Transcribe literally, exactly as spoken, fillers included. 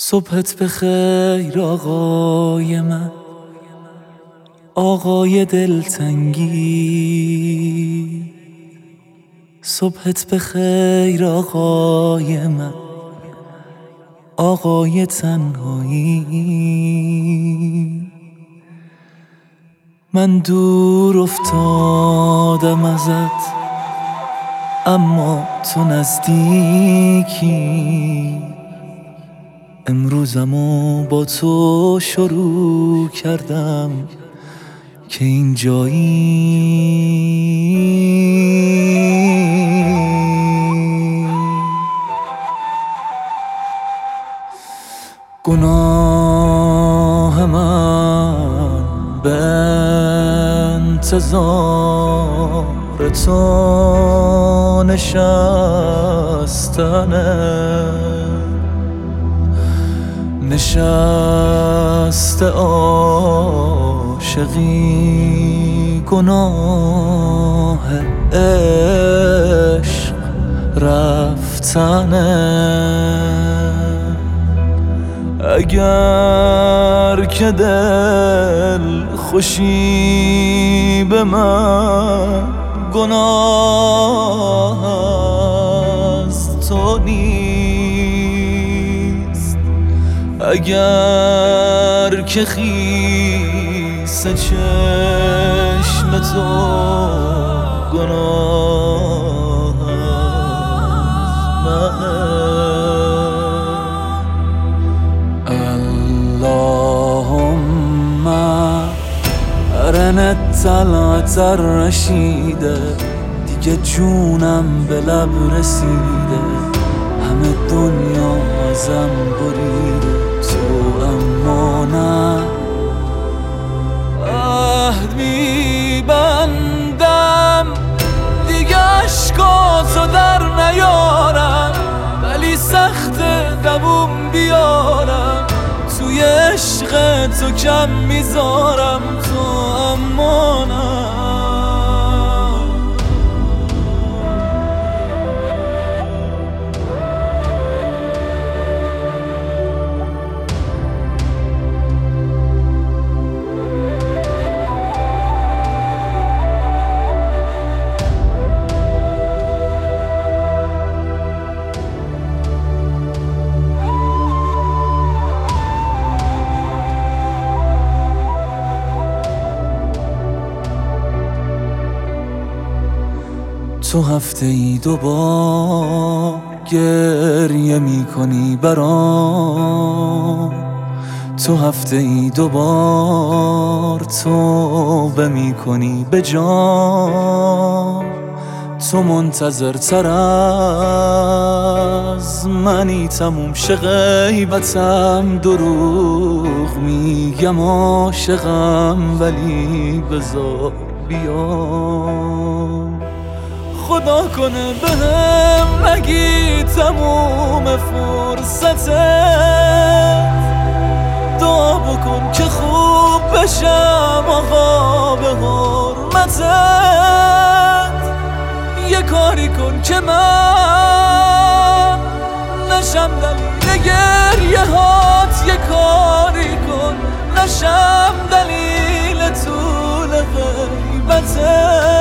صبحت بخیر آقای من، آقای دلتنگی. صبحت بخیر آقای من، آقای تنهایی. من دور افتادم ازت اما تو نزدیکی. امروزمو با تو شروع کردم که اینجایی. گناه من به انتظار تو نشستنه، نشست عاشقی. گناه عشق رفتنه. اگر که دل خوشی به من گناه از تو نیست، اگر که خیس چشم تو گناه از منه. اللهم ارنا طلعت الرشیده. دیگه جونم به لب رسیده، همه دنیا ازم بریده، تو اما نه. عهد میبندم دیگه عشقاتو در نیارم، ولی سخت دووم بیارم، توی عشق تو کم میذارم، تو اما نه. تو هفته ای دوبار گریه می کنی برام، تو هفته ای دوبار توبه می کنی به جان. تو منتظر تر از منی تموم شه غیبتم، دروغ میگم عاشقم ولی بذار بیام. خدا کنه بهم نگی تموم فرصتت، دعا بکن که خوب بشم آقا به حرمتت. یه کاری کن که من نشم دلیل گریه هات، یه کاری کن نشم دلیل طول غیبتت.